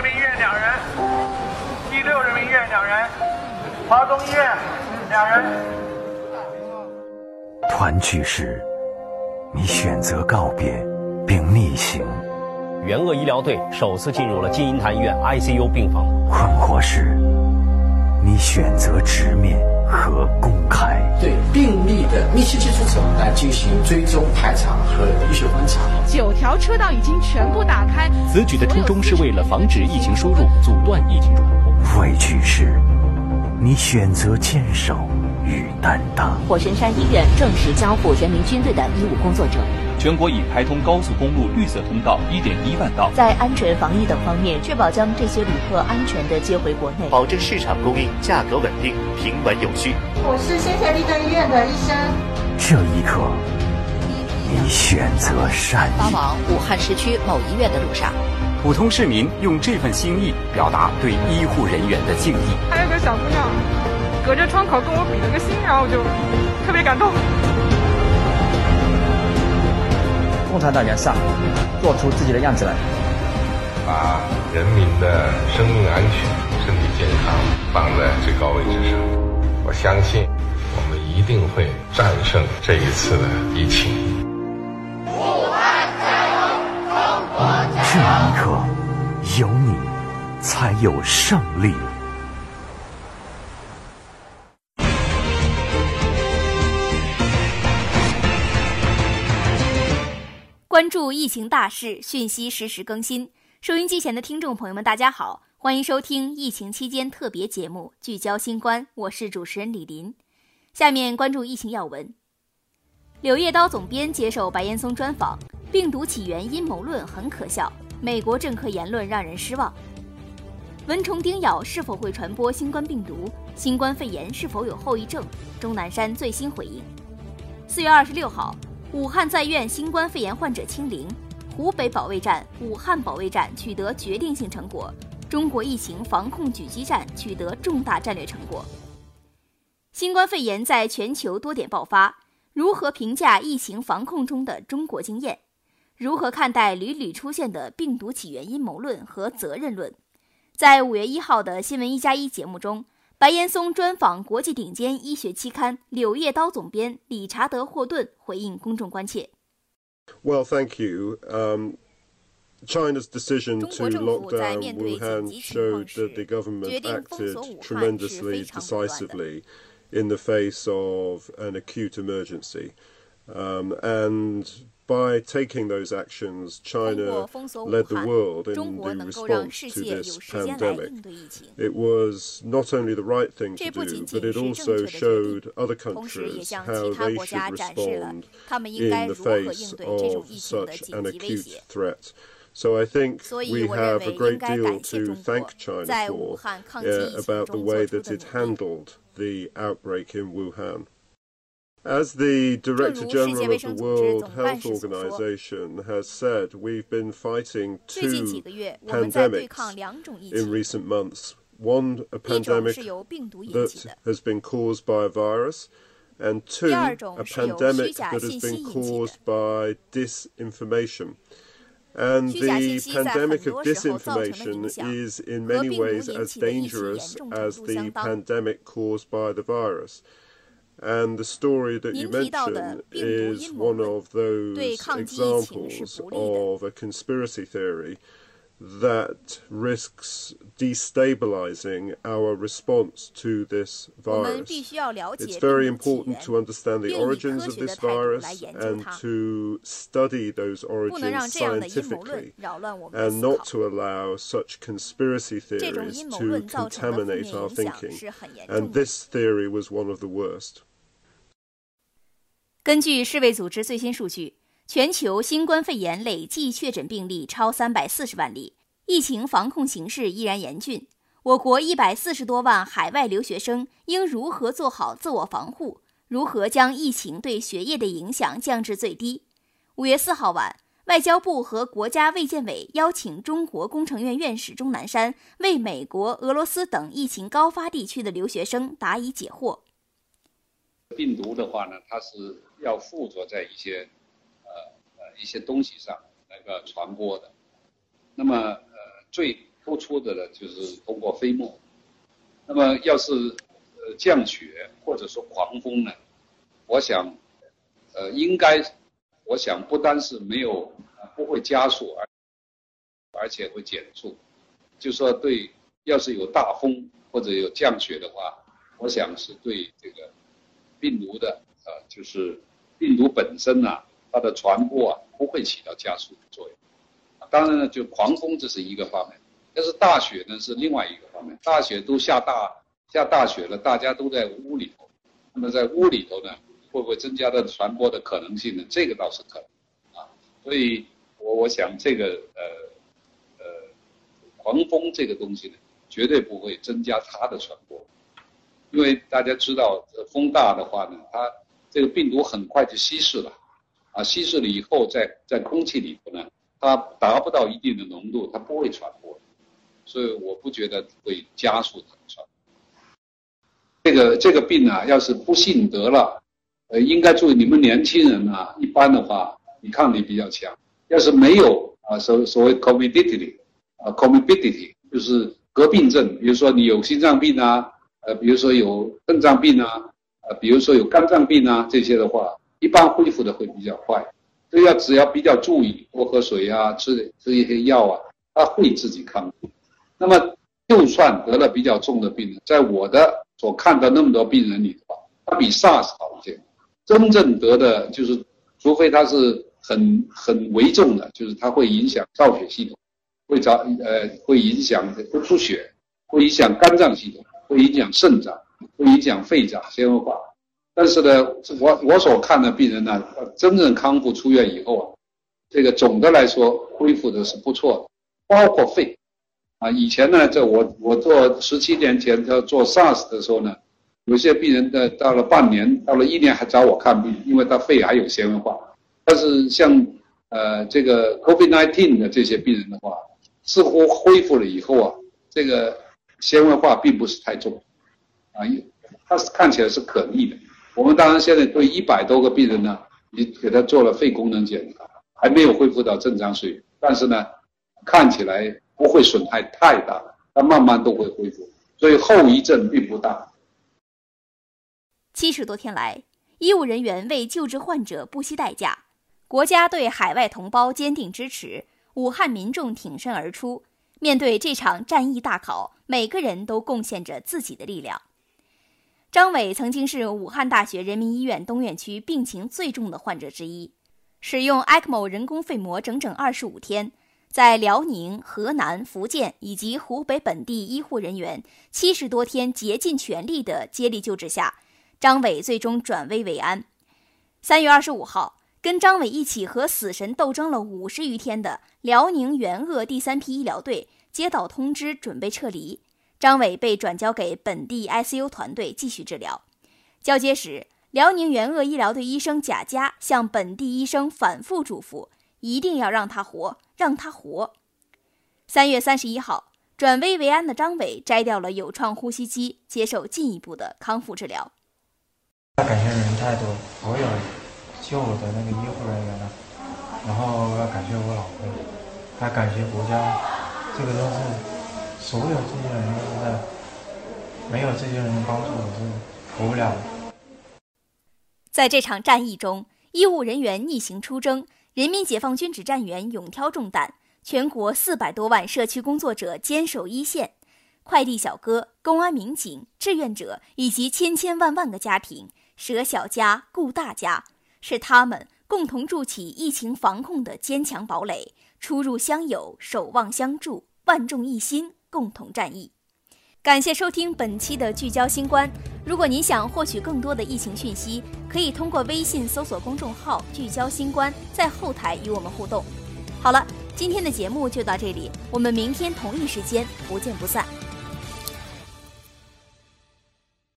人民医院2人，第6人民医院2人，华东医院2人。 团聚时，你选择告别并逆行； 援鄂医疗队首次进入了金银潭医院 ICU 病房。 困惑时，你选择直面和公开。 对病例的密切接触者来进行追踪、排查和医学观察。 9条车道已经全部打开。 此举的初衷是为了防止疫情输入，阻断疫情传播。 畏惧时，你选择坚守与担当。 火神山医院正式交付人民军队的医务工作者。 全国已开通高速公路绿色通道1.1万道。 在安全防疫等方面，确保将这些旅客安全地接回国内， 保证市场供应价格稳定、平稳有序。 我是新协立德医院的医生。 这一刻，你选择善意。 发往武汉市区某医院的路上， 普通市民用这份心意表达对医护人员的敬意。 还有个小姑娘隔着窗口跟我比了个心，然后我就特别感动。 共产党员上，做出自己的样子来， 把人民的生命安全、身体健康放在最高位置上。我相信，我们一定会战胜这一次的疫情。 武汉加油，中国加油！这一刻，有你，才有胜利。 关注疫情大事，讯息实时更新。收音机前的听众朋友们，大家好，欢迎收听疫情期间特别节目，聚焦新冠，我是主持人李林。下面关注疫情要闻。柳叶刀总编接受白岩松专访，病毒起源阴谋论很可笑，美国政客言论让人失望。蚊虫叮咬是否会传播新冠病毒？新冠肺炎是否有后遗症？钟南山最新回应。4月26号。武汉在院新冠肺炎患者清零，湖北保卫战、武汉保卫战取得决定性成果，中国疫情防控狙击战取得重大战略成果。新冠肺炎在全球多点爆发，如何评价疫情防控中的中国经验？如何看待屡屡出现的病毒起源阴谋论和责任论？在5月1号的新闻1+1节目中，白岩松专访国际顶尖医学期刊《柳叶刀》总编理查德·霍顿，回应公众关切。 Well, thank you. China's decision to lock down Wuhan showed that the government acted tremendously decisively in the face of an acute emergency. And by taking those actions, China led the world in the response to this pandemic. It was not only the right thing to do, but it also showed other countries how they should respond in the face of such an acute threat. So I think we have a great deal to thank China for about the way that it handled the outbreak in Wuhan. As the Director General of the World Health Organization has said, we've been fighting two pandemics in recent months. One, a pandemic that has been caused by a virus, and two, a pandemic that has been caused by disinformation. And the pandemic of disinformation is in many ways as dangerous as the pandemic caused by the virus. And the story that you mention is one of those examples of a conspiracy theory that risks destabilizing our response to this virus. It's very important to understand the origins of this virus and to study those origins scientifically and not to allow such conspiracy theories to contaminate our thinking. And this theory was one of the worst. 根据世卫组织最新数据，全球新冠肺炎累计确诊病例超340万例，疫情防控形势依然严峻。我国140多万海外留学生应如何做好自我防护？如何将疫情对学业的影响降至最低？5月4号晚，外交部和国家卫健委邀请中国工程院院士钟南山为美国、俄罗斯等疫情高发地区的留学生答疑解惑。 病毒的话呢，它是要附着在一些东西上传播的。那么最突出的呢，就是通过飞沫。那么要是降雪或者说狂风呢，我想我想不单是不会加速，而且会减速。就说要是有大风或者有降雪的话，我想是对这个病毒的就是病毒本身啊，它的传播啊不会起到加速的作用。当然呢，就狂风这是一个方面，但是大雪呢是另外一个方面。大雪都下大雪了，大家都在屋里头，那么在屋里头呢，会不会增加的传播的可能性呢？这个倒是可能啊。所以我想这个狂风这个东西呢，绝对不会增加它的传播，因为大家知道风大的话呢，它这个病毒很快就稀释了，稀释了以后在空气里头呢，它达不到一定的浓度，它不会传播，所以我不觉得会加速它的传播。这个病啊，要是不幸得了，应该注意你们年轻人啊，一般的话抵抗力比较强，要是没有所谓 comorbidity 就是合并症，比如说你有心脏病啊，比如说有肾脏病啊，比如说有肝脏病啊，这些的话，一般恢复的会比较快。所以只要比较注意，多喝水啊，吃一些药啊，它会自己康复。那么就算得了比较重的病人，在我的所看到那么多病人里的话，他比 SARS 好一些。真正得的就是，除非他是很危重的，就是它会影响造血系统，会影响出血，会影响肝脏系统，会影响肾脏，会影响肺脏纤维化。但是呢，我所看的病人呢，真正康复出院以后啊，这个总的来说恢复的是不错的，包括肺以前呢，我做17年前做 SARS 的时候呢，有些病人到了半年，到了1年还找我看病，因为他肺还有纤维化。但是像这个 COVID-19 的这些病人的话，似乎恢复了以后啊，这个纤维化并不是太重它看起来是可逆的。我们当然现在对100多个病人呢，你给他做了肺功能检查，还没有恢复到正常水平，但是呢，看起来不会损害太大，它慢慢都会恢复，所以后遗症并不大。 70多天来，医务人员为救治患者不惜代价，国家对海外同胞坚定支持，武汉民众挺身而出。面对这场战役大考，每个人都贡献着自己的力量。张伟曾经是武汉大学人民医院东院区病情最重的患者之一，使用 ECMO 人工肺膜整整25天，在辽宁、河南、福建以及湖北本地医护人员70多天竭尽全力的接力救治下，张伟最终转危为安。3月25号，跟张伟一起和死神斗争了50余天的辽宁援鄂第3批医疗队接到通知准备撤离，张伟被转交给本地 ICU 团队继续治疗。交接时，辽宁援鄂医疗队医生贾佳向本地医生反复嘱咐，一定要让他活，让他活。3月31号，转危为安的张伟摘掉了有创呼吸机，接受进一步的康复治疗。 感谢人太多，所有救我的那个医护人员了，然后要感谢我老婆，还感谢国家，这个都是所有这些人都是在，没有这些人帮助我是活不了的。 在这场战役中，医务人员逆行出征，人民解放军指战员勇挑重担，全国400多万社区工作者坚守一线，快递小哥、公安民警、志愿者以及千千万万个家庭，舍小家顾大家，是他们共同筑起疫情防控的坚强堡垒，出入相友，守望相助，万众一心，共同战役。感谢收听本期的聚焦新冠。如果您想获取更多的疫情讯息，可以通过微信搜索公众号聚焦新冠，在后台与我们互动。好了，今天的节目就到这里，我们明天同一时间不见不散。